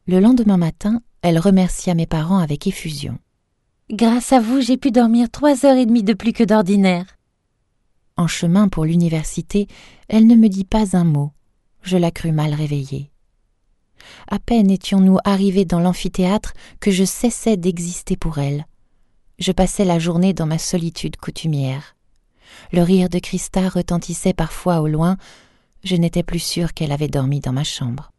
Le lendemain matin, elle remercia mes parents avec effusion. « Grâce à vous, j'ai pu dormir 3 heures et demie de plus que d'ordinaire. » En chemin pour l'université, elle ne me dit pas un mot. Je la crus mal réveillée. À peine étions-nous arrivés dans l'amphithéâtre que je cessais d'exister pour elle. Je passais la journée dans ma solitude coutumière. Le rire de Christa retentissait parfois au loin. Je n'étais plus sûre qu'elle avait dormi dans ma chambre.